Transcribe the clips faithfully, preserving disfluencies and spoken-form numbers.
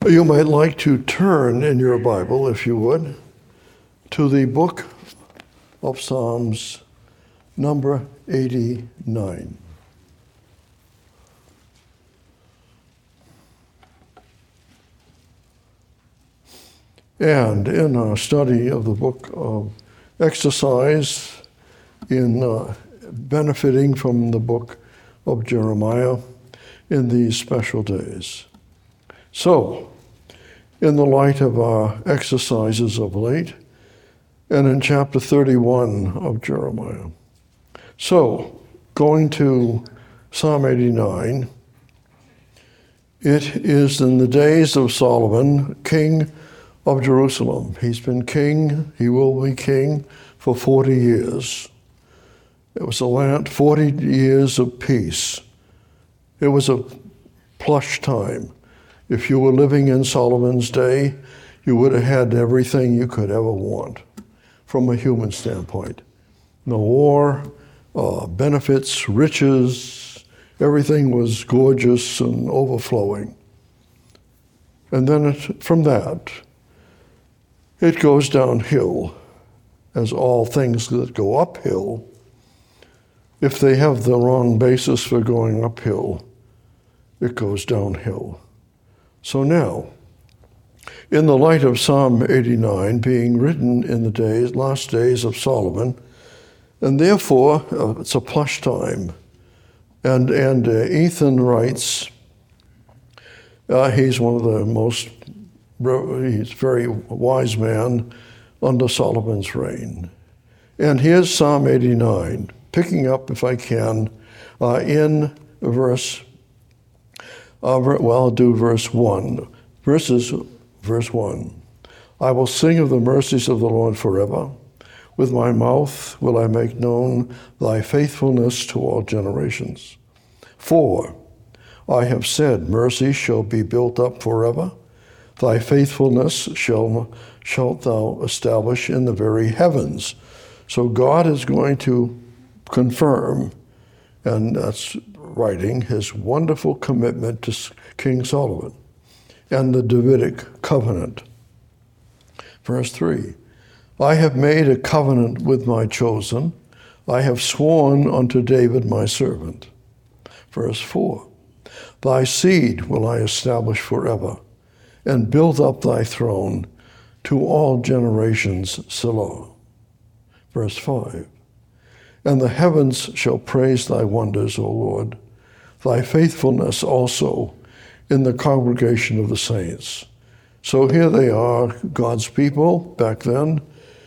You might like to turn in your Bible, if you would, to the book of Psalms, number eighty-nine. And in our study of the book of exercise in uh, benefiting from the book of Jeremiah in these special days. So, in the light of our exercises of late, and in chapter thirty-one of Jeremiah. So, going to Psalm eighty-nine, it is in the days of Solomon, king of Jerusalem. He's been king, he will be king for forty years. It was a land, forty years of peace. It was a plush time. If you were living in Solomon's day, you would have had everything you could ever want from a human standpoint. No war, uh, benefits, riches, everything was gorgeous and overflowing. And then it, from that, it goes downhill, as all things that go uphill, if they have the wrong basis for going uphill, it goes downhill. So now, in the light of Psalm eighty-nine being written in the days, last days of Solomon, and therefore uh, it's a plush time, and and uh, Ethan writes, uh, he's one of the most, he's a very wise man under Solomon's reign. And here's Psalm eighty-nine, picking up, if I can, uh, in verse Uh, well, I'll do verse one. Verses, verse one. I will sing of the mercies of the Lord forever. With my mouth will I make known thy faithfulness to all generations. For I have said, mercy shall be built up forever. Thy faithfulness shall, shalt thou establish in the very heavens. So God is going to confirm, and that's writing, his wonderful commitment to King Solomon and the Davidic covenant. Verse three, I have made a covenant with my chosen. I have sworn unto David my servant. Verse four, thy seed will I establish forever and build up thy throne to all generations, Selah. Verse five, and the heavens shall praise thy wonders, O Lord, thy faithfulness also in the congregation of the saints. So here they are, God's people back then.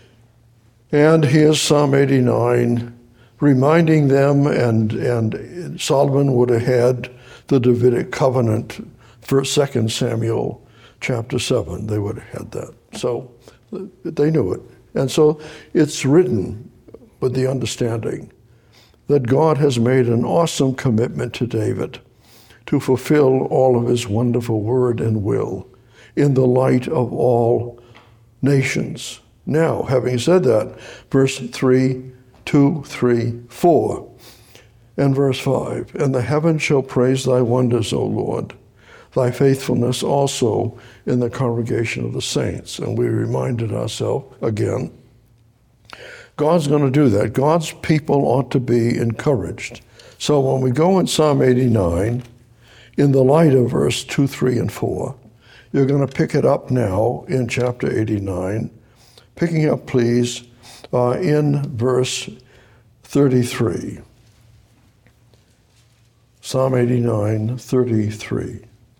And here's Psalm eighty-nine, reminding them, and, and Solomon would have had the Davidic covenant for Second Samuel chapter seven. They would have had that. So they knew it. And so it's written with the understanding that God has made an awesome commitment to David to fulfill all of his wonderful word and will in the light of all nations. Now, having said that, verse three, two, three, four, and verse five, and the heavens shall praise thy wonders, O Lord, thy faithfulness also in the congregation of the saints. And we reminded ourselves again, God's going to do that. God's people ought to be encouraged. So when we go in Psalm eighty-nine, in the light of verse two, three, and four, you're going to pick it up now in chapter eighty-nine, picking up, please, uh, in verse thirty-three. Psalm eighty-nine, thirty-three.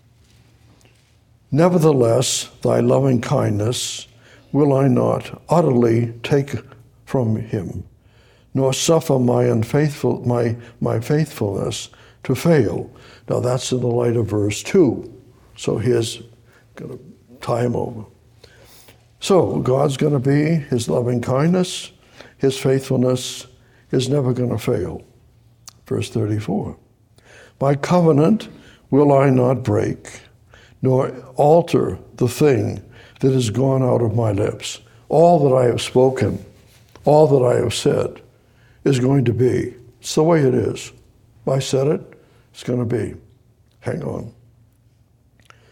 Nevertheless, thy loving kindness will I not utterly take from him, nor suffer my unfaithful my my faithfulness to fail. Now that's in the light of verse two. So here's going to tie him over. So God's going to be, his loving kindness, his faithfulness is never going to fail. Verse thirty-four. My covenant will I not break, nor alter the thing that has gone out of my lips. All that I have spoken, all that I have said is going to be. It's the way it is. I said it, it's going to be. Hang on.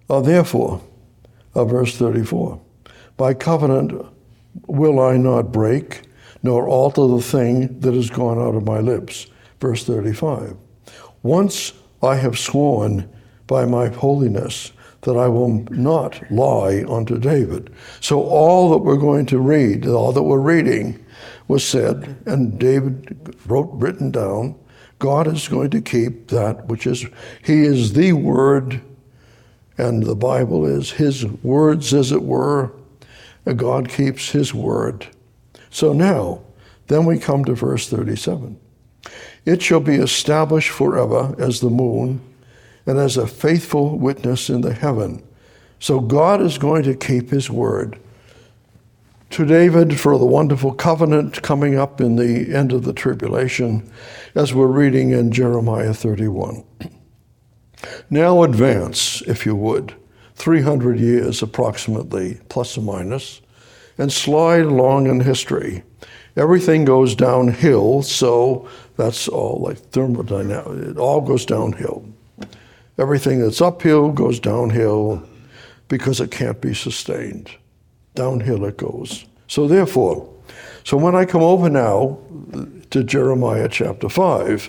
Uh, therefore, uh, verse thirty-four, my covenant will I not break, nor alter the thing that has gone out of my lips. Verse thirty-five, once I have sworn by my holiness that I will not lie unto David. So all that we're going to read, all that we're reading was said, and David wrote, written down, God is going to keep that which is, he is the word, and the Bible is his words, as it were, and God keeps his word. So now, then we come to verse thirty-seven. It shall be established forever as the moon, and as a faithful witness in the heaven. So God is going to keep his word. To David for the wonderful covenant coming up in the end of the tribulation, as we're reading in Jeremiah thirty-one. Now advance, if you would, three hundred years approximately, plus or minus, and slide along in history. Everything goes downhill, so that's all like thermodynamics. It all goes downhill. Everything that's uphill goes downhill because it can't be sustained. Downhill it goes. So therefore, so when I come over now to Jeremiah chapter five,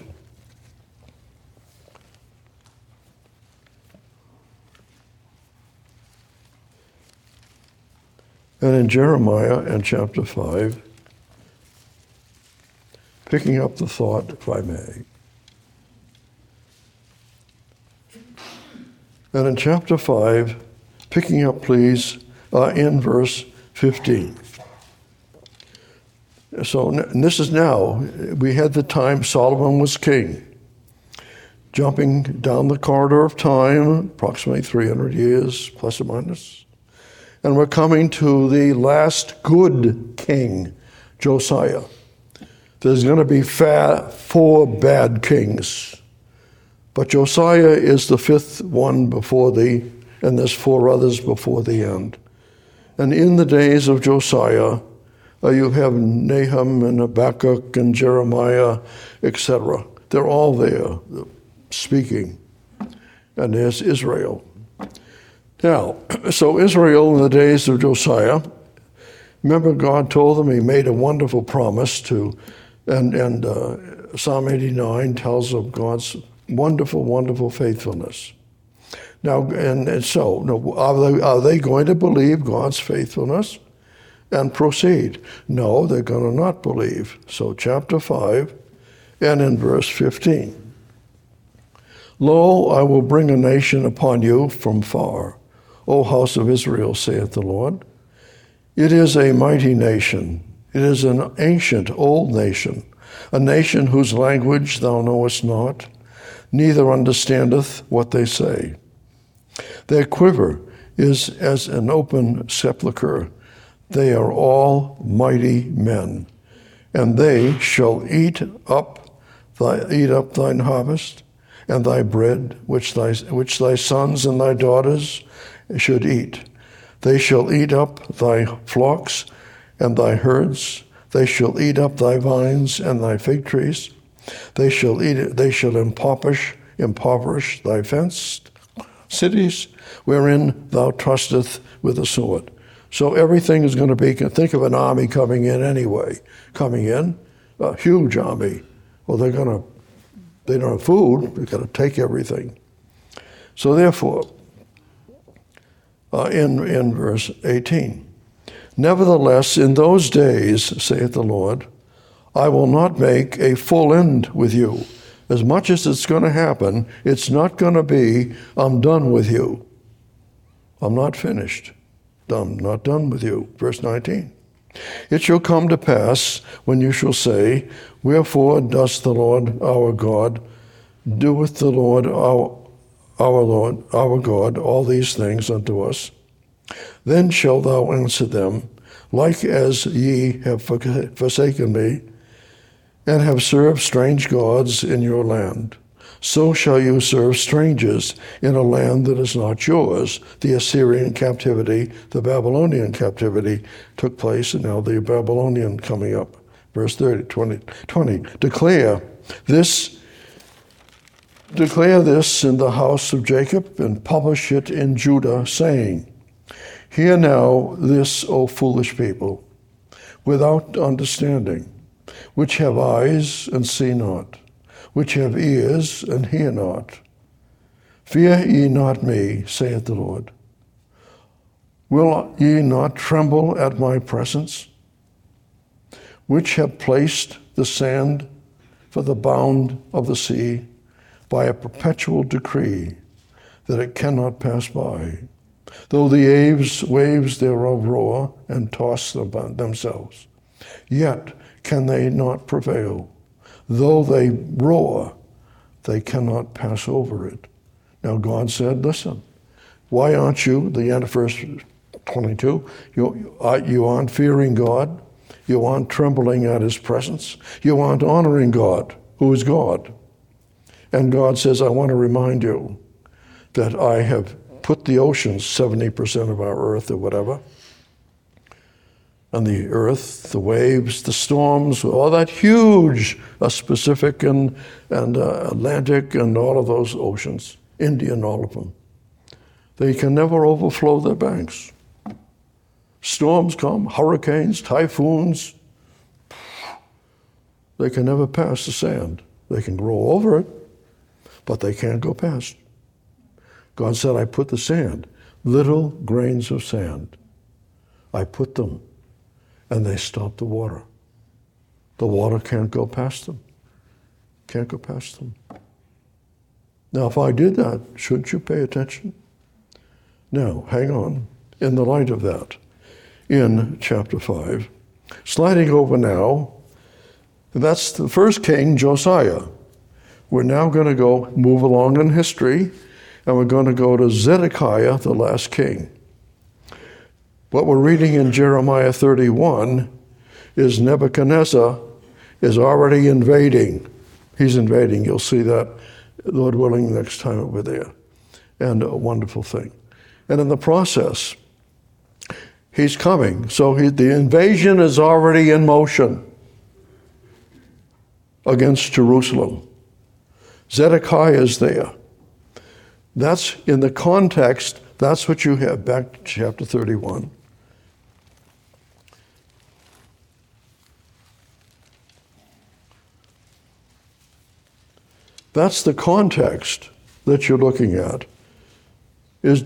and in Jeremiah and chapter five, picking up the thought, if I may. And in chapter five, picking up, please, uh, in verse fifteen. So and this is now, we had the time Solomon was king. Jumping down the corridor of time, approximately three hundred years, plus or minus. And we're coming to the last good king, Josiah. There's going to be fa- four bad kings. But Josiah is the fifth one before the, and there's four others before the end. And in the days of Josiah, uh, you have Nahum and Habakkuk and Jeremiah, et cetera. They're all there speaking. And there's Israel. Now, so Israel in the days of Josiah, remember God told them, he made a wonderful promise to, and, and uh, Psalm eighty-nine tells of God's wonderful, wonderful faithfulness. Now, and, and so, no, are they, are they going to believe God's faithfulness and proceed? No, they're going to not believe. So chapter five, and in verse fifteen. Lo, I will bring a nation upon you from far, O house of Israel, saith the Lord. It is a mighty nation. It is an ancient old nation, a nation whose language thou knowest not, neither understandeth what they say. Their quiver is as an open sepulchre. They are all mighty men, and they shall eat up thy eat up thine harvest, and thy bread which thy which thy sons and thy daughters should eat. They shall eat up thy flocks and thy herds. They shall eat up thy vines and thy fig trees. They shall eat it, they shall impoverish, impoverish thy fenced cities, wherein thou trusteth with a sword. So everything is going to be, think of an army coming in anyway, coming in, a huge army. Well, they're going to, they don't have food, they're going to take everything. So therefore, uh, in, in verse eighteen, nevertheless, in those days, saith the Lord, I will not make a full end with you. As much as it's going to happen, it's not going to be, I'm done with you. I'm not finished. I'm not done with you. Verse nineteen. It shall come to pass when you shall say, wherefore does the Lord our God, doeth the Lord our, our Lord, our God, all these things unto us? Then shalt thou answer them, like as ye have forsaken me, and have served strange gods in your land. So shall you serve strangers in a land that is not yours. The Assyrian captivity, the Babylonian captivity took place, and now the Babylonian coming up. Verse thirty, twenty, twenty. Declare this, declare this in the house of Jacob and publish it in Judah, saying, hear now this, O foolish people, without understanding, which have eyes and see not, which have ears and hear not. Fear ye not me, saith the Lord. Will ye not tremble at my presence, which have placed the sand for the bound of the sea by a perpetual decree, that it cannot pass by, though the waves, waves thereof roar and toss them themselves? Yet can they not prevail. Though they roar, they cannot pass over it. Now God said, listen, why aren't you, the end of verse twenty-two, you, you aren't fearing God, you aren't trembling at his presence, you aren't honoring God, who is God. And God says, I want to remind you that I have put the oceans, seventy percent of our earth or whatever, and the earth, the waves, the storms, all that huge uh, Pacific and, and uh, Atlantic and all of those oceans, India and all of them, they can never overflow their banks. Storms come, hurricanes, typhoons, they can never pass the sand. They can grow over it, but they can't go past. God said, I put the sand, little grains of sand. I put them, and they stop the water. The water can't go past them. Can't go past them. Now, if I did that, shouldn't you pay attention? Now, hang on. In the light of that, in chapter five, sliding over now, that's the first king, Josiah. We're now going to go move along in history, and we're going to go to Zedekiah, the last king. What we're reading in Jeremiah thirty-one is Nebuchadnezzar is already invading. He's invading. You'll see that, Lord willing, next time over there. And a wonderful thing. And in the process, he's coming. So he, the invasion is already in motion against Jerusalem. Zedekiah is there. That's in the context, that's what you have back to chapter thirty-one. That's the context that you're looking at. Is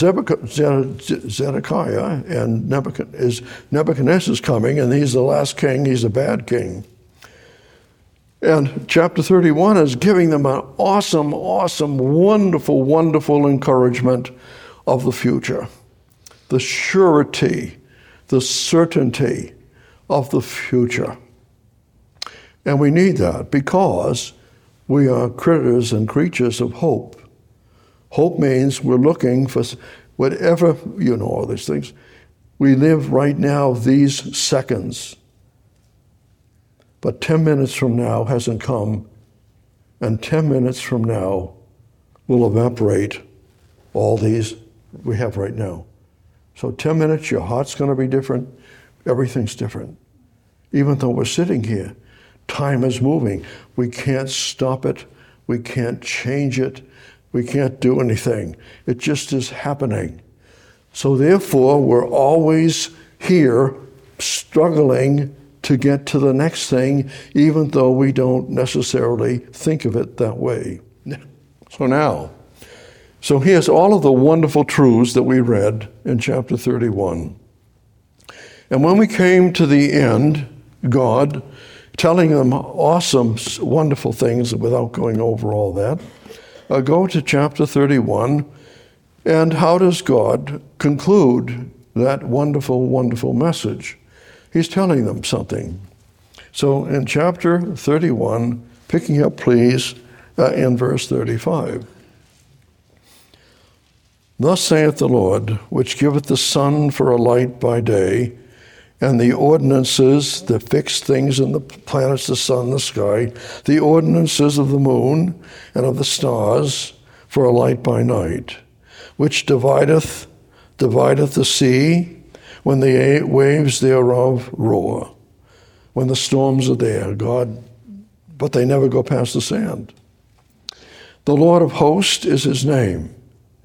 Zedekiah and Nebuchadnezzar, is Nebuchadnezzar's coming, and he's the last king, he's a bad king. And chapter thirty-one is giving them an awesome, awesome, wonderful, wonderful encouragement of the future. The surety, the certainty of the future. And we need that because we are critters and creatures of hope. Hope means we're looking for whatever, you know, all these things. We live right now, these seconds. But ten minutes from now hasn't come, and ten minutes from now will evaporate all these we have right now. So ten minutes, your heart's going to be different. Everything's different. Even though we're sitting here, time is moving. We can't stop it. We can't change it. We can't do anything. It just is happening. So therefore, we're always here struggling to get to the next thing, even though we don't necessarily think of it that way. So now, so here's all of the wonderful truths that we read in chapter thirty-one. And when we came to the end, God telling them awesome, wonderful things without going over all that, uh, go to chapter thirty-one, and how does God conclude that wonderful, wonderful message? He's telling them something. So in chapter thirty-one, picking up please uh, in verse thirty-five. Thus saith the Lord, which giveth the sun for a light by day, and the ordinances, the fixed things in the planets, the sun, the sky, the ordinances of the moon and of the stars for a light by night, which divideth, divideth the sea, when the waves thereof roar, when the storms are there, God, but they never go past the sand. The Lord of hosts is his name.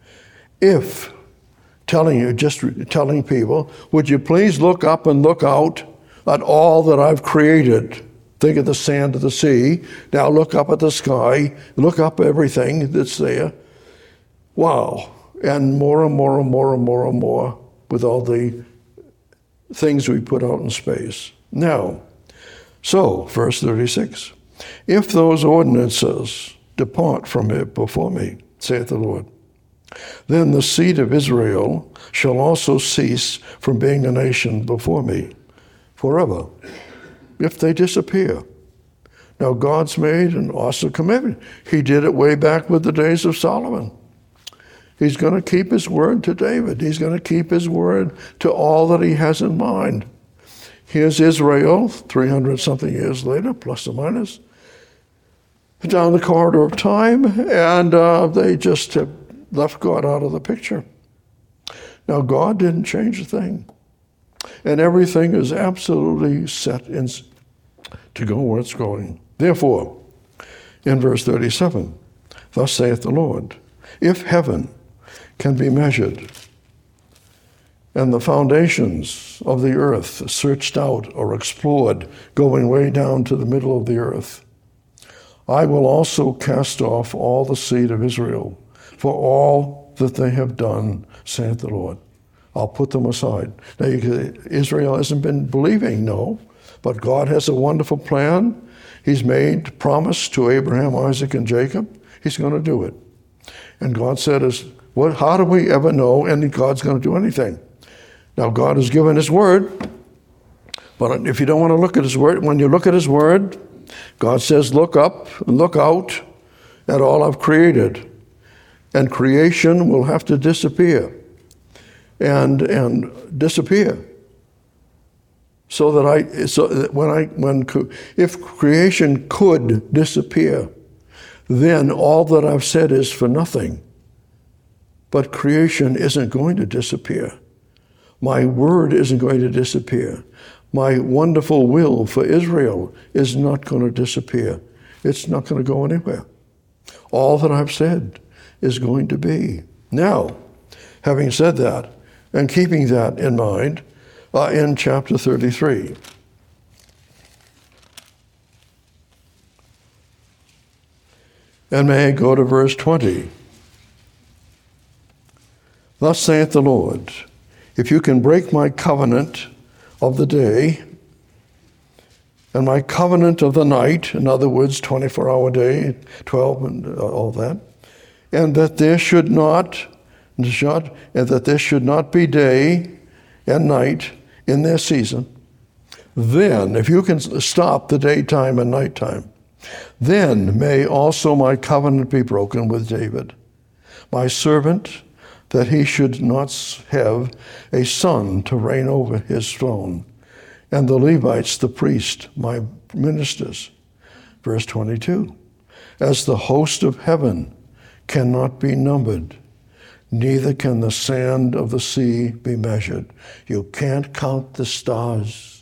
If, telling you, just telling people, would you please look up and look out at all that I've created? Think of the sand of the sea. Now look up at the sky. Look up everything that's there. Wow. And more and more and more and more and more with all the things we put out in space. Now, so, verse thirty-six. If those ordinances depart from it before me, saith the Lord, then the seed of Israel shall also cease from being a nation before me forever, if they disappear. Now, God's made an awesome commitment. He did it way back with the days of Solomon. He's going to keep his word to David. He's going to keep his word to all that he has in mind. Here's Israel, three hundred something years later, plus or minus, down the corridor of time, and uh, they just have left God out of the picture. Now, God didn't change a thing, and everything is absolutely set in, to go where it's going. Therefore, in verse thirty-seven, thus saith the Lord, if heaven can be measured, and the foundations of the earth searched out or explored, going way down to the middle of the earth, I will also cast off all the seed of Israel for all that they have done, saith the Lord. I'll put them aside. Now, you can, Israel hasn't been believing, no, but God has a wonderful plan. He's made promise to Abraham, Isaac, and Jacob. He's going to do it. And God said, "Is what? How do we ever know any God's going to do anything?" Now, God has given his word, but if you don't want to look at his word, when you look at his word, God says, look up and look out at all I've created. And creation will have to disappear and and disappear. So that I, so that when I, when, if creation could disappear, then all that I've said is for nothing. But creation isn't going to disappear. My word isn't going to disappear. My wonderful will for Israel is not going to disappear. It's not going to go anywhere. All that I've said is going to be. Now, having said that, and keeping that in mind, uh, in chapter thirty-three, and may I go to verse twenty. Thus saith the Lord, if you can break my covenant of the day and my covenant of the night, in other words, twenty-four hour day, twelve and all that, and that there should not, and that there should not be day and night in their season, then, if you can stop the daytime and nighttime, then may also my covenant be broken with David, my servant, that he should not have a son to reign over his throne, and the Levites, the priest, my ministers. Verse twenty-two, as the host of heaven cannot be numbered, neither can the sand of the sea be measured. You can't count the stars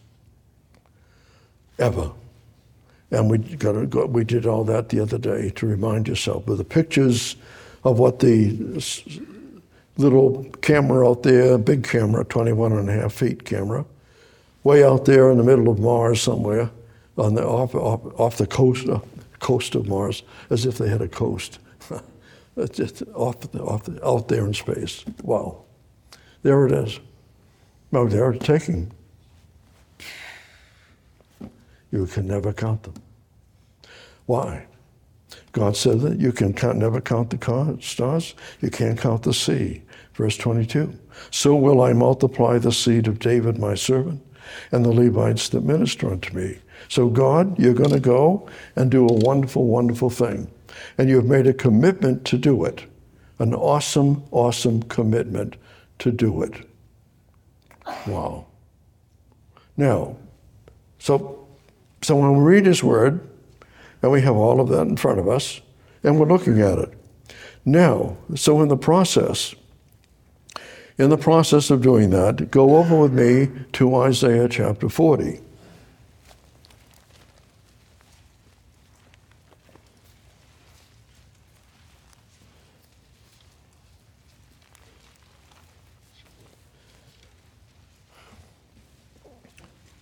ever. And we got to go, we did all that the other day to remind yourself with the pictures of what the little camera out there, big camera, twenty-one and a half feet camera, way out there in the middle of Mars somewhere, on the off off, off the coast uh, coast of Mars, as if they had a coast. It's just off, the, off the, out there in space. Wow, there it is. Oh, they're taking. You can never count them. Why? God said that you can count, never count the stars. You can't count the sea. Verse twenty-two, so will I multiply the seed of David my servant and the Levites that minister unto me. So God, you're going to go and do a wonderful, wonderful thing. And you've made a commitment to do it. An awesome, awesome commitment to do it. Wow. Now, so, so when we read his word, and we have all of that in front of us, and we're looking at it. Now, so in the process, in the process of doing that, go over with me to Isaiah chapter forty.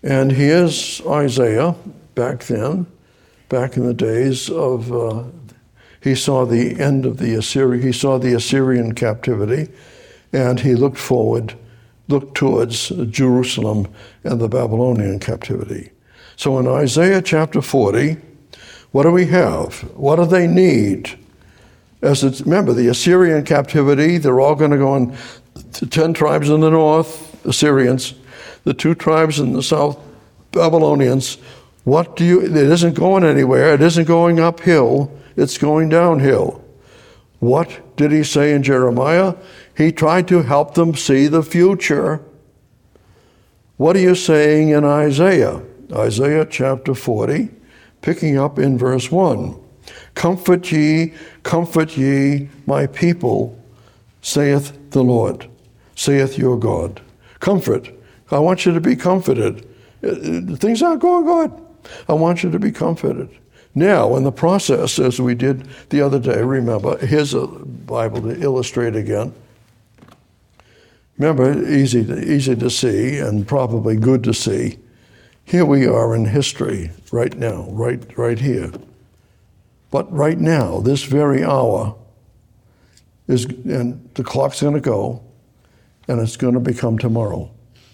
And here's Isaiah back then, back in the days of, uh, he saw the end of the Assyrian, he saw the Assyrian captivity, and he looked forward, looked towards Jerusalem and the Babylonian captivity. So in Isaiah chapter forty, what do we have? What do they need? As it's, remember, the Assyrian captivity, they're all going to go on to ten tribes in the north, Assyrians, the two tribes in the south, Babylonians. What do you, it isn't going anywhere. It isn't going uphill. It's going downhill. What did he say in Jeremiah? He tried to help them see the future. What are you saying in Isaiah? Isaiah chapter forty, picking up in verse one. Comfort ye, comfort ye, my people, saith the Lord, saith your God. Comfort. I want you to be comforted. Things aren't going good. I want you to be comforted. Now, in the process, as we did the other day, remember, here's a Bible to illustrate again. Remember, easy to, easy to see and probably good to see. Here we are in history right now, right, right here. But right now, this very hour, is, and the clock's going to go, and it's going to become tomorrow.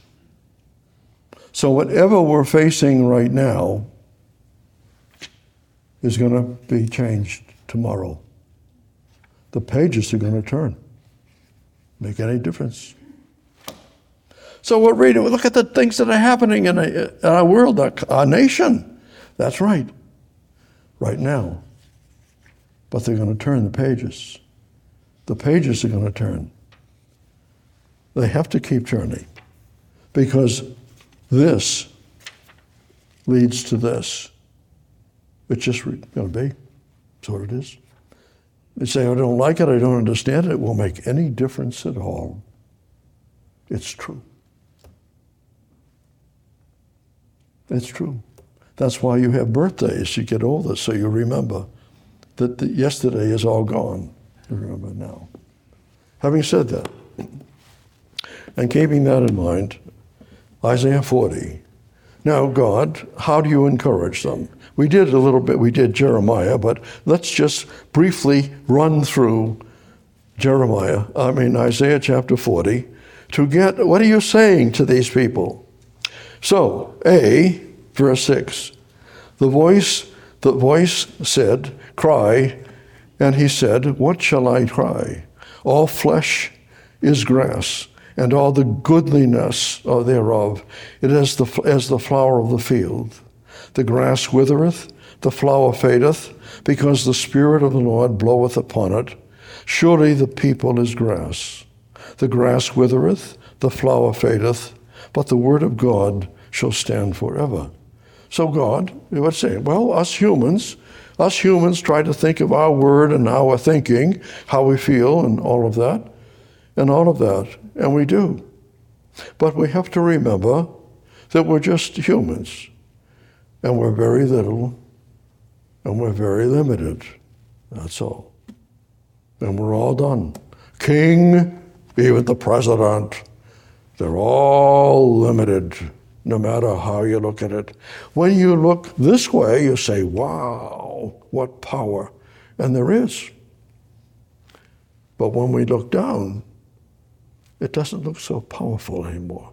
So whatever we're facing right now is going to be changed tomorrow. The pages are going to turn. Make any difference? So we're reading, look at the things that are happening in, a, in our world, our, our nation. That's right, right now. But they're going to turn the pages. The pages are going to turn. They have to keep turning because this leads to this. It's just going to be. That's what it is. They say, I don't like it, I don't understand it. It won't make any difference at all. It's true. It's true. That's why you have birthdays. You get older, so you remember that the, yesterday is all gone. You remember now. Having said that, and keeping that in mind, Isaiah forty. Now, God, how do you encourage them? We did a little bit, we did Jeremiah, but let's just briefly run through Jeremiah, I mean Isaiah chapter forty, to get, what are you saying to these people? So, A, verse six, the voice, the voice said, cry, and he said, what shall I cry? All flesh is grass, and all the goodliness thereof, it is the, as the flower of the field. The grass withereth, the flower fadeth, because the Spirit of the Lord bloweth upon it. Surely the people is grass. The grass withereth, the flower fadeth, but the word of God shall stand forever. So God, you would say, well, us humans, us humans try to think of our word and our thinking, how we feel and all of that, and all of that, and we do. But we have to remember that we're just humans, and we're very little, and we're very limited. That's all. And we're all done. King, even the president, they're all limited, no matter how you look at it. When you look this way, you say, wow, what power. And there is. But when we look down, it doesn't look so powerful anymore.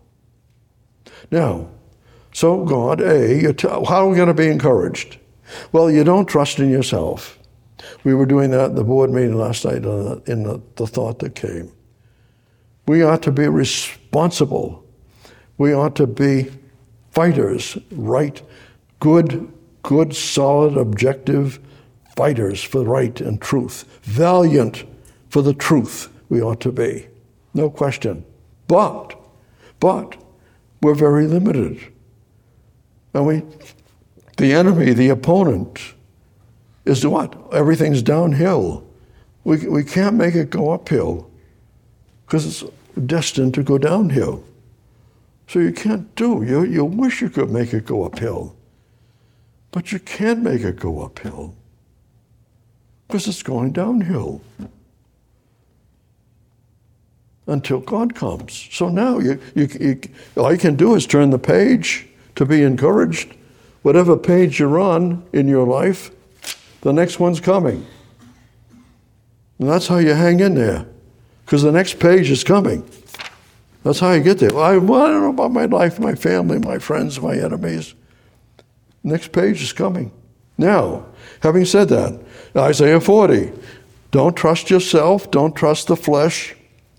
Now, so God, A, you t- how are we going to be encouraged? Well, you don't trust in yourself. We were doing that at the board meeting last night in the, the thought that came. We ought to be responsible. We ought to be fighters, right, good, good, solid, objective fighters for right and truth. Valiant for the truth we ought to be. No question. But, but, we're very limited. And we, the enemy, the opponent, is what? Everything's downhill. We, we can't make it go uphill because it's destined to go downhill. So you can't do, you, you wish you could make it go uphill, but you can't make it go uphill because it's going downhill until God comes. So now you, you, you, all you can do is turn the page to be encouraged. Whatever page you're on in your life, the next one's coming. And that's how you hang in there, because the next page is coming. That's how you get there. Well, I, well, I don't know about my life, my family, my friends, my enemies. Next page is coming. Now, having said that, Isaiah forty, don't trust yourself, don't trust the flesh.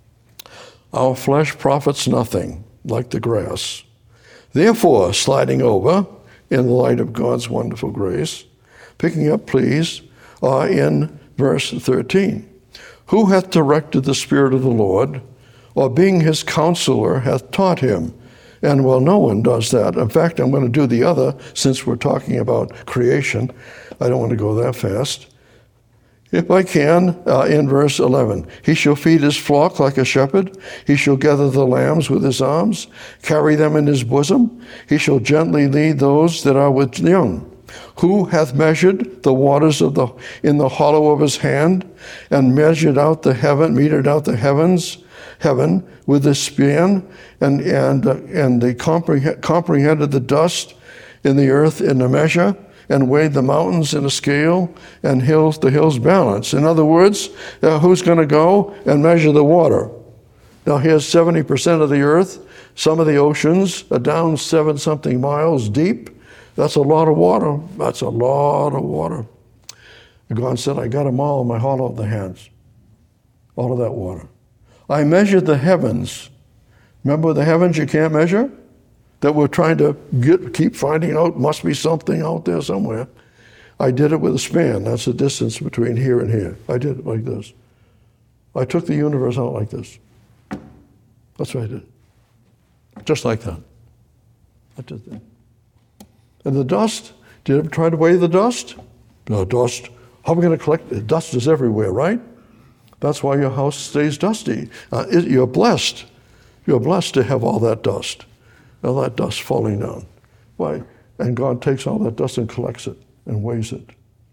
Our flesh profits nothing, like the grass. Therefore, sliding over, in the light of God's wonderful grace, picking up, please, uh, in verse thirteen. Who hath directed the Spirit of the Lord, or being his counselor hath taught him? And well, no one does that. In fact, I'm going to do the other, since we're talking about creation. I don't want to go that fast. If I can, uh, in verse eleven, he shall feed his flock like a shepherd. He shall gather the lambs with his arms, carry them in his bosom. He shall gently lead those that are with young. Who hath measured the waters of the in the hollow of his hand, and measured out the heaven, metered out the heavens, heaven with the span, and and uh, and they comprehend, comprehended the dust in the earth in a measure, and weighed the mountains in a scale, and hills the hills balance. In other words, uh, who's going to go and measure the water? Now here's seventy percent of the earth. Some of the oceans are down seven something miles deep. That's a lot of water. That's a lot of water. And God said, I got them all in my hollow of the hands. All of that water. I measured the heavens. Remember the heavens you can't measure? That we're trying to get, keep finding out, must be something out there somewhere. I did it with a span. That's the distance between here and here. I did it like this. I took the universe out like this. That's what I did. Just like that. I did that. And the dust, did you ever try to weigh the dust? No, dust. How are we going to collect it? Dust is everywhere, right? That's why your house stays dusty. Uh, it, you're blessed. You're blessed to have all that dust. All that dust falling down. Why? And God takes all that dust and collects it and weighs it.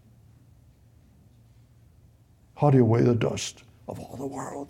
How do you weigh the dust of all the world?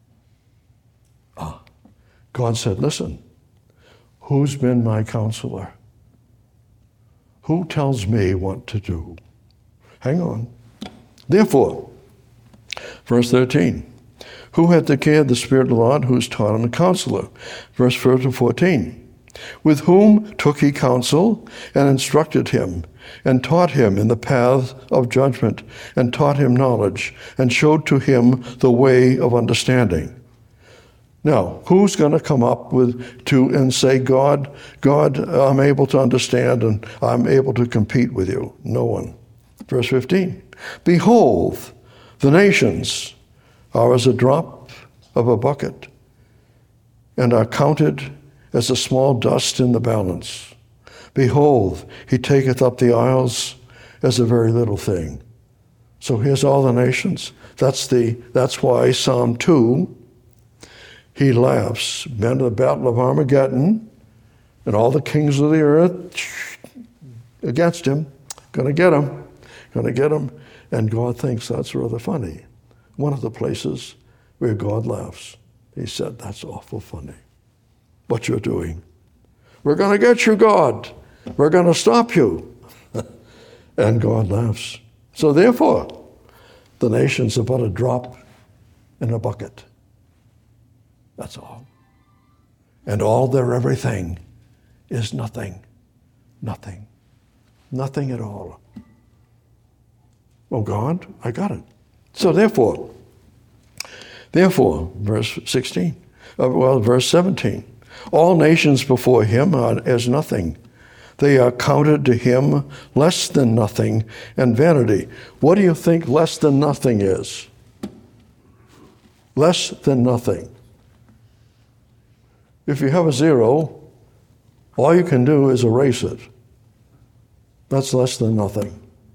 Ah, God said, listen, who's been my counselor? Who tells me what to do? Hang on. Therefore, verse thirteen, who hath declared the Spirit of the Lord, who is taught him a counselor? Verse fourteen, with whom took he counsel and instructed him, and taught him in the path of judgment, and taught him knowledge, and showed to him the way of understanding. Now, who's going to come up with to and say, God, God, I'm able to understand and I'm able to compete with you? No one. Verse fifteen, behold, the nations are as a drop of a bucket, and are counted as a small dust in the balance. Behold, he taketh up the isles as a very little thing. So here's all the nations. That's the that's why Psalm two, he laughs. Men of the battle of Armageddon, and all the kings of the earth against him, gonna get him, gonna get him. And God thinks that's rather funny. One of the places where God laughs, he said, that's awful funny, what you're doing. We're gonna get you, God. We're gonna stop you. And God laughs. So therefore, the nations are but a drop in a bucket. That's all. And all their everything is nothing. Nothing. Nothing at all. Oh God, I got it. So therefore, therefore, verse sixteen, uh, well, verse seventeen, all nations before him are as nothing. They are counted to him less than nothing and vanity. What do you think less than nothing is? Less than nothing. If you have a zero, all you can do is erase it. That's less than nothing.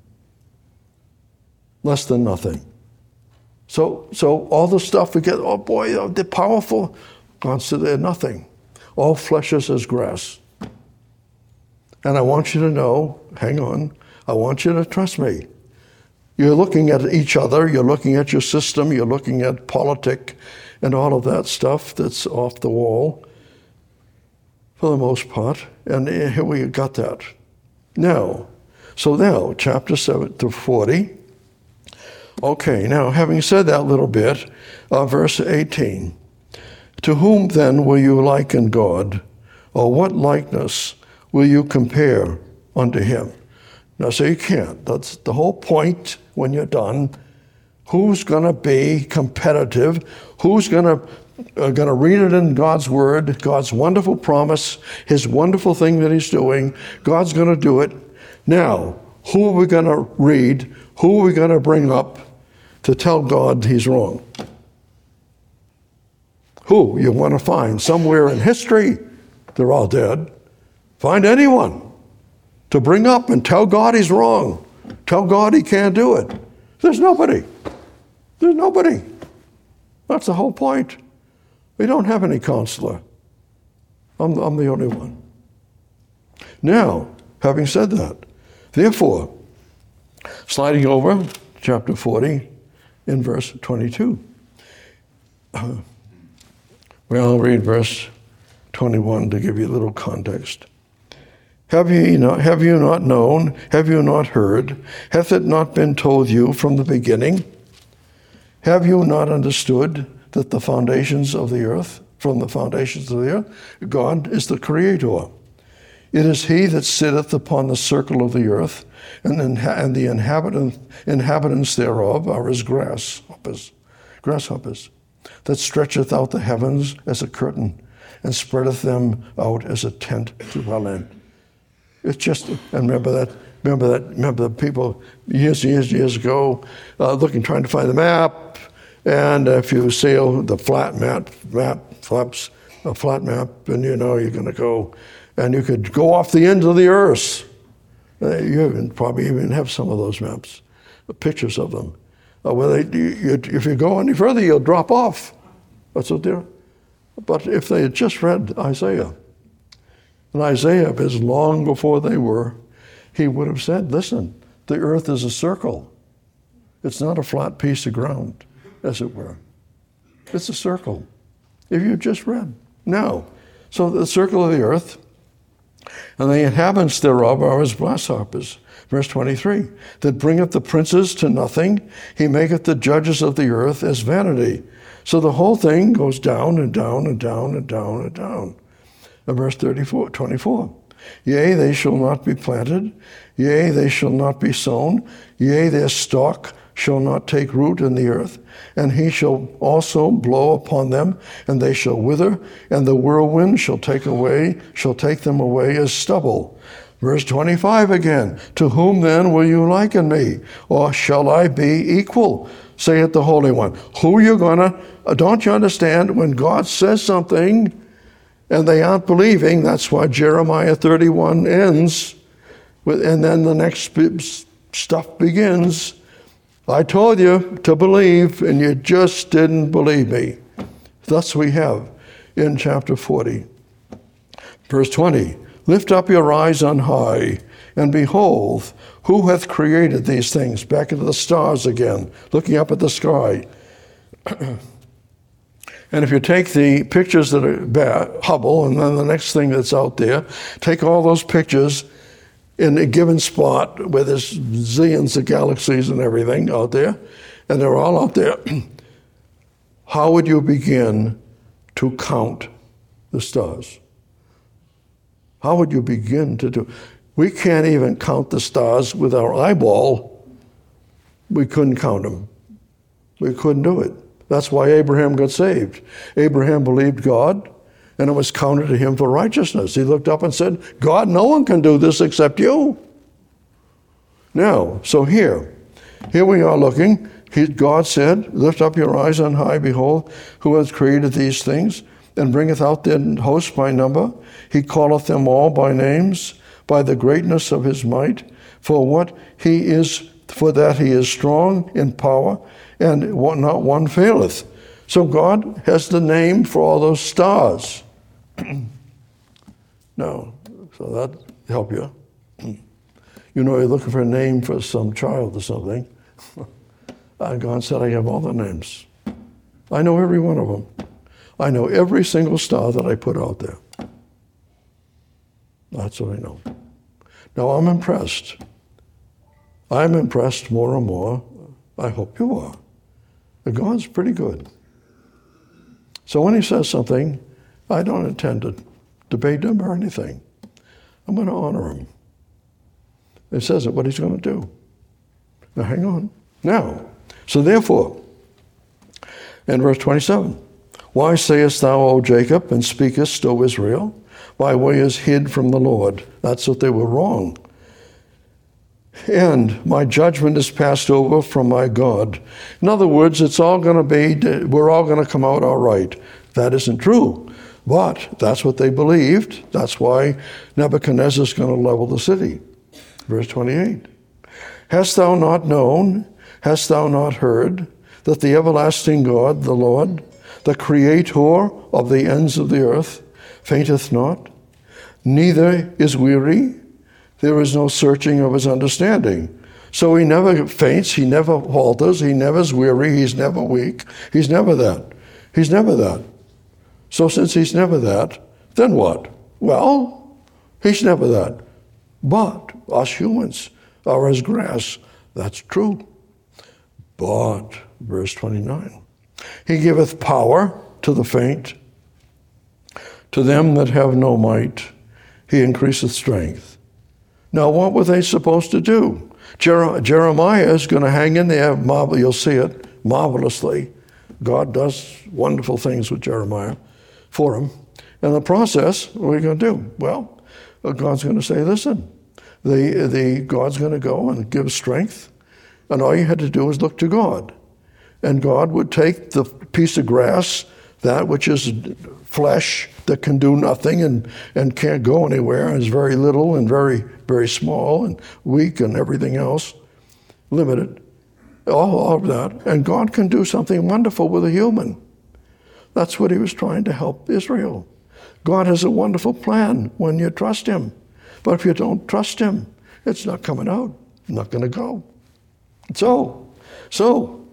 Less than nothing. So, so all the stuff we get, oh boy, they're powerful. God said they're nothing. All flesh is as grass. And I want you to know, hang on, I want you to trust me. You're looking at each other, you're looking at your system, you're looking at politic and all of that stuff that's off the wall. for the most part. And here we got that. Now, so now, chapter seven to forty. Okay, now having said that little bit, uh, verse eighteen. To whom then will you liken God, or what likeness will you compare unto him? Now, so you can't. That's the whole point when you're done. Who's going to be competitive? Who's going to uh, going to read it in God's word, God's wonderful promise, his wonderful thing that he's doing? God's going to do it. Now, who are we going to read? Who are we going to bring up to tell God he's wrong? Who you want to find somewhere in history? They're all dead. Find anyone to bring up and tell God he's wrong. Tell God he can't do it. There's nobody. There's nobody. That's the whole point. We don't have any counselor. I'm, I'm the only one. Now, having said that, therefore, sliding over, chapter forty, in verse twenty-two. Uh, well, I'll read verse twenty-one to give you a little context. Have you not, have you not known? Have you not heard? Hath it not been told you from the beginning? Have you not understood that the foundations of the earth, from the foundations of the earth, God is the creator? It is he that sitteth upon the circle of the earth, and, and the inhabitant, inhabitants thereof are as grasshoppers, grasshoppers, that stretcheth out the heavens as a curtain, and spreadeth them out as a tent to dwell in. It's just, and remember that, remember that, remember the people years, years, years ago, uh, looking, trying to find the map, and if you sail the flat map, map flaps, a flat map, and you know you're going to go, and you could go off the end of the earth. Uh, you even, probably even have some of those maps, the pictures of them. Uh, where they, you, you, if you go any further, you'll drop off. That's what they're. But if they had just read Isaiah, and Isaiah is long before they were, he would have said, listen, the earth is a circle. It's not a flat piece of ground, as it were. It's a circle. If you just read. Now, so the circle of the earth, and the inhabitants thereof are as grasshoppers. Verse twenty-three, that bringeth the princes to nothing, he maketh the judges of the earth as vanity. So the whole thing goes down and down and down and down and down. And verse thirty-four, twenty-four, yea, they shall not be planted, yea, they shall not be sown, yea, their stalk shall not take root in the earth, and he shall also blow upon them, and they shall wither, and the whirlwind shall take away, shall take them away as stubble. Verse twenty-five again, to whom then will you liken me? Or shall I be equal? Saith the Holy One. Who are you gonna, don't you understand, when God says something and they aren't believing, that's why Jeremiah thirty-one ends, with, and then the next stuff begins. I told you to believe, and you just didn't believe me. Thus we have in chapter forty. Verse twenty, lift up your eyes on high, and behold, who hath created these things? Back into the stars again, looking up at the sky. And if you take the pictures that are back, Hubble, and then the next thing that's out there, take all those pictures in a given spot where there's zillions of galaxies and everything out there, and they're all out there, how would you begin to count the stars? How would you begin to do? We can't even count the stars with our eyeball. We couldn't count them. We couldn't do it. That's why Abraham got saved. Abraham believed God, and it was counted to him for righteousness. He looked up and said, God, no one can do this except you. Now, so here, here we are looking. He, God said, lift up your eyes on high, behold, who hath created these things, and bringeth out their hosts by number. He calleth them all by names, by the greatness of his might, for what he is, for that he is strong in power, and not one faileth. So God has the name for all those stars. No, so that help you. You know, you're looking for a name for some child or something. And God said, I have all the names. I know every one of them. I know every single star that I put out there. That's what I know. Now, I'm impressed. I'm impressed more and more. I hope you are. That God's pretty good. So when he says something, I don't intend to debate him or anything. I'm going to honor him. It says it, what he's going to do. Now, hang on. Now, so therefore, in verse twenty-seven, why sayest thou, O Jacob, and speakest, O Israel? Thy way is hid from the Lord. That's what they were wrong. And my judgment is passed over from my God. In other words, it's all going to be, we're all going to come out all right. That isn't true. But that's what they believed. That's why Nebuchadnezzar is going to level the city. Verse twenty-eight. Hast thou not known, hast thou not heard, that the everlasting God, the Lord, the creator of the ends of the earth, fainteth not, neither is weary, there is no searching of his understanding. So he never faints, he never falters, he never is weary, he's never weak, he's never that. He's never that. So since he's never that, then what? Well, he's never that. But us humans are as grass. That's true. But, verse twenty-nine, he giveth power to the faint. To them that have no might, he increaseth strength. Now, what were they supposed to do? Jer- Jeremiah is going to hang in there. Marvel, you'll see it marvelously. God does wonderful things with Jeremiah for him. In the process, what are you going to do? Well, God's going to say, listen, the, the God's going to go and give strength, and all you had to do was look to God. And God would take the piece of grass, that which is flesh that can do nothing and, and can't go anywhere, and is very little and very, very small and weak and everything else, limited, all, all of that. And God can do something wonderful with a human. That's what he was trying to help Israel. God has a wonderful plan when you trust him. But if you don't trust him, it's not coming out. It's not going to go. So, so,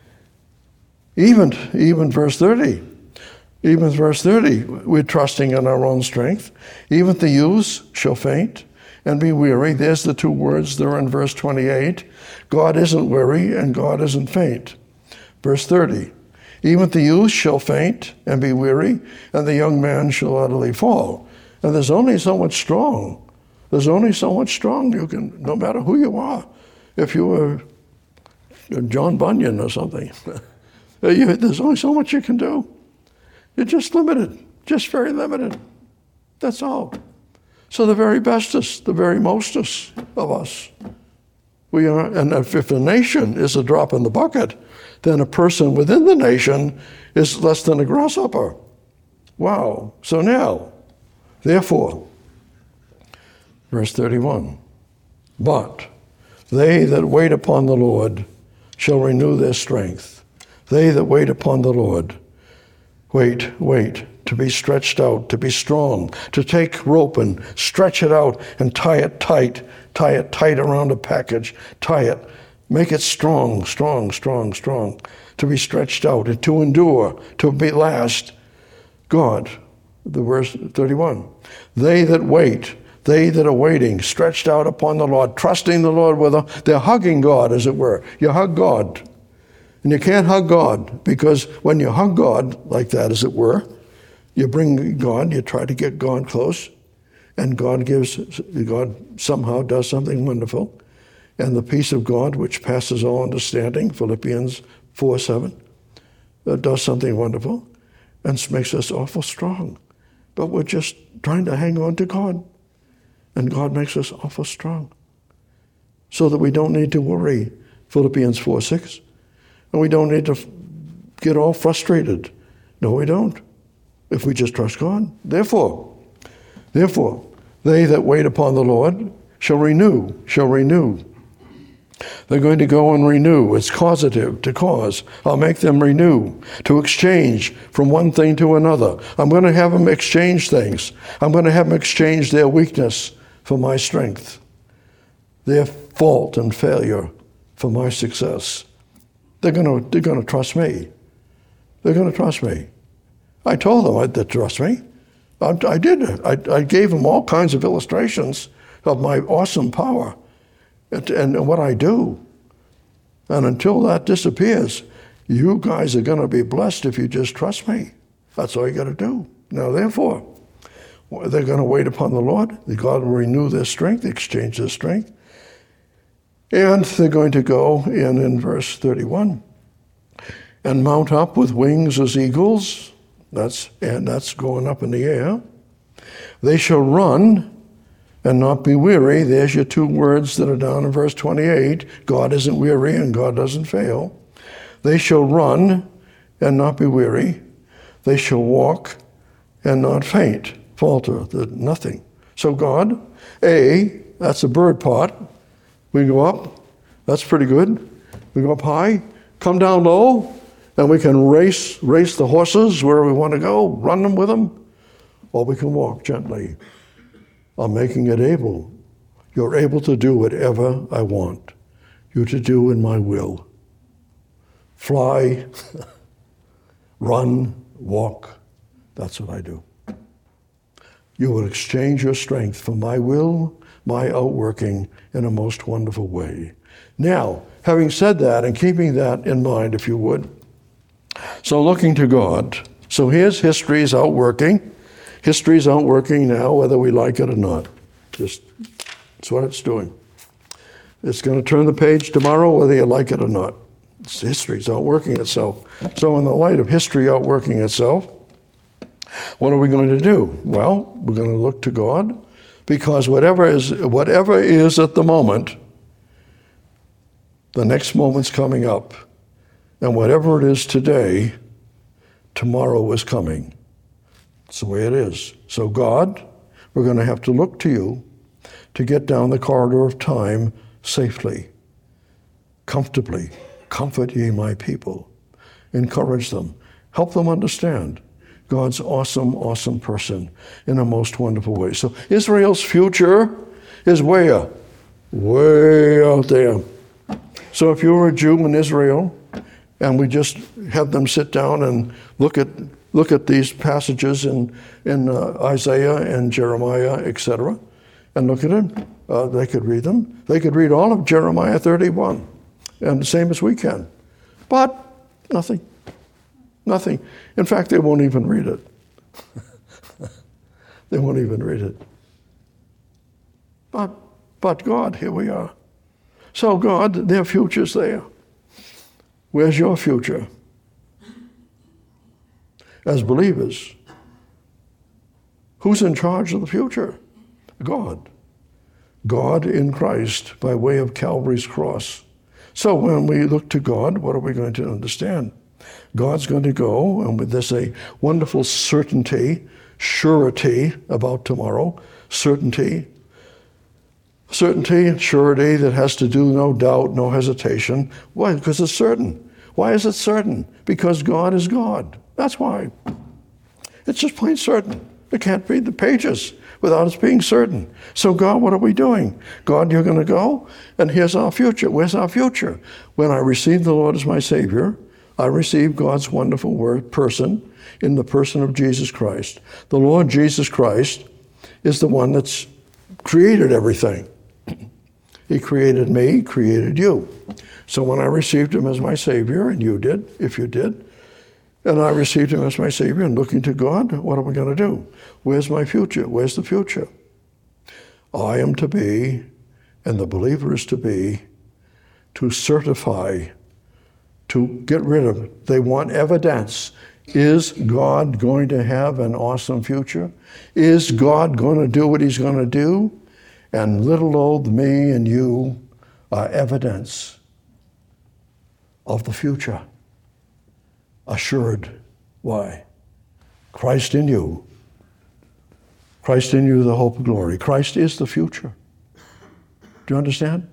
even, even verse thirty, even verse thirty, we're trusting in our own strength. Even the youths shall faint and be weary. There's the two words there in verse twenty-eight. God isn't weary and God isn't faint. Verse thirty, even the youth shall faint and be weary, and the young man shall utterly fall. And there's only so much strong. There's only so much strong you can, no matter who you are. If you were John Bunyan or something, you, there's only so much you can do. You're just limited, just very limited. That's all. So the very bestest, the very mostest of us, we are, and if, if a nation is a drop in the bucket, then a person within the nation is less than a grasshopper. Wow. So now, therefore, verse thirty-one, but they that wait upon the Lord shall renew their strength. They that wait upon the Lord, wait, wait, to be stretched out, to be strong, to take rope and stretch it out and tie it tight, tie it tight around a package, tie it, make it strong, strong, strong, strong, to be stretched out and to endure, to be last. God, the verse thirty-one, they that wait, they that are waiting, stretched out upon the Lord, trusting the Lord with them, they're hugging God, as it were. You hug God. And you can't hug God, because when you hug God like that, as it were, you bring God, you try to get God close, and God gives, God somehow does something wonderful. And the peace of God, which passes all understanding, Philippians four seven, that does something wonderful and makes us awful strong. But we're just trying to hang on to God. And God makes us awful strong. So that we don't need to worry, Philippians four six. And we don't need to get all frustrated. No, we don't. If we just trust God. Therefore, therefore, they that wait upon the Lord shall renew, shall renew. They're going to go and renew. It's causative, to cause. I'll make them renew, to exchange from one thing to another. I'm going to have them exchange things. I'm going to have them exchange their weakness for my strength, their fault and failure for my success. They're going to, they're going to trust me. They're going to trust me. I told them to trust me. I, I did. I, I gave him all kinds of illustrations of my awesome power and, and what I do. And until that disappears, you guys are going to be blessed if you just trust me. That's all you got to do. Now, therefore, they're going to wait upon the Lord. God will renew their strength, exchange their strength. And they're going to go in, in verse thirty-one, and mount up with wings as eagles. That's, and that's going up in the air. They shall run and not be weary. There's your two words that are down in verse twenty-eight. God isn't weary and God doesn't fail. They shall run and not be weary. They shall walk and not faint, falter, nothing. So God, A, that's a bird part. We go up, that's pretty good. We go up high, come down low, and we can race race the horses where we want to go, run them with them, or we can walk gently. I'm making it able. You're able to do whatever I want you to do in my will. Fly, run, walk. That's what I do. You will exchange your strength for my will, my outworking in a most wonderful way. Now, having said that and keeping that in mind, if you would, so looking to God. So here's history's outworking. History's outworking now, whether we like it or not. Just, that's what it's doing. It's going to turn the page tomorrow, whether you like it or not. It's, history's outworking itself. So in the light of history outworking itself, what are we going to do? Well, we're going to look to God, because whatever is whatever is at the moment, the next moment's coming up. And whatever it is today, tomorrow is coming. That's the way it is. So God, we're going to have to look to you to get down the corridor of time safely, comfortably. Comfort ye my people. Encourage them. Help them understand God's awesome, awesome person in a most wonderful way. So Israel's future is where? Way out there. So if you were a Jew in Israel, and we just have them sit down and look at look at these passages in, in uh, Isaiah and Jeremiah, et cetera, and look at them, uh, they could read them. They could read all of Jeremiah thirty-one, and the same as we can. But nothing. Nothing. In fact, they won't even read it. They won't even read it. But, but God, here we are. So God, their future's there. Where's your future? As believers, who's in charge of the future? God. God in Christ by way of Calvary's cross. So when we look to God, what are we going to understand? God's going to go, and with this a wonderful certainty, surety about tomorrow, certainty, certainty and surety that has to do no doubt, no hesitation. Why? Because it's certain. Why is it certain? Because God is God. That's why. It's just plain certain. You can't read the pages without it being certain. So God, what are we doing? God, you're going to go, and here's our future. Where's our future? When I receive the Lord as my Savior, I receive God's wonderful word, person, in the person of Jesus Christ. The Lord Jesus Christ is the one that's created everything. He created me, created you. So when I received him as my Savior, and you did, if you did, and I received him as my Savior and looking to God, what am I going to do? Where's my future? Where's the future? I am to be, and the believer is to be, to certify, to get rid of it. They want evidence. Is God going to have an awesome future? Is God going to do what he's going to do? And little old me and you are evidence of the future. Assured. Why? Christ in you. Christ in you, the hope of glory. Christ is the future. Do you understand?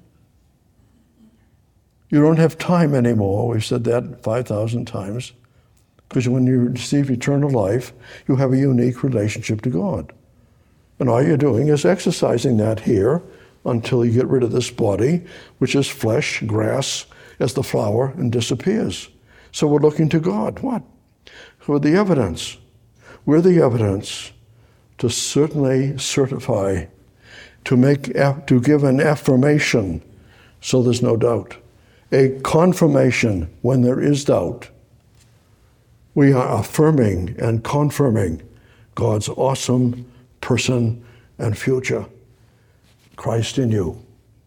You don't have time anymore. We've said that five thousand times. Because when you receive eternal life, you have a unique relationship to God. And all you're doing is exercising that here until you get rid of this body, which is flesh, grass, as the flower, and disappears. So we're looking to God. What? For the evidence. We're the evidence to certainly certify, to make, to give an affirmation so there's no doubt, a confirmation when there is doubt. We are affirming and confirming God's awesome person and future. Christ in you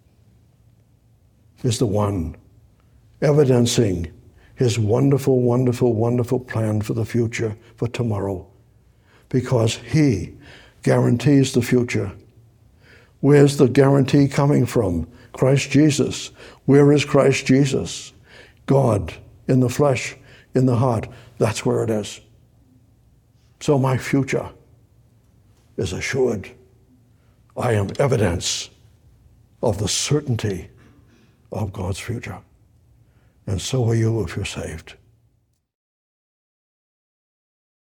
is the one evidencing his wonderful, wonderful, wonderful plan for the future, for tomorrow, because he guarantees the future. Where's the guarantee coming from? Christ Jesus. Where is Christ Jesus? God in the flesh, in the heart. That's where it is. So my future is assured. I am evidence of the certainty of God's future. And so are you if you're saved.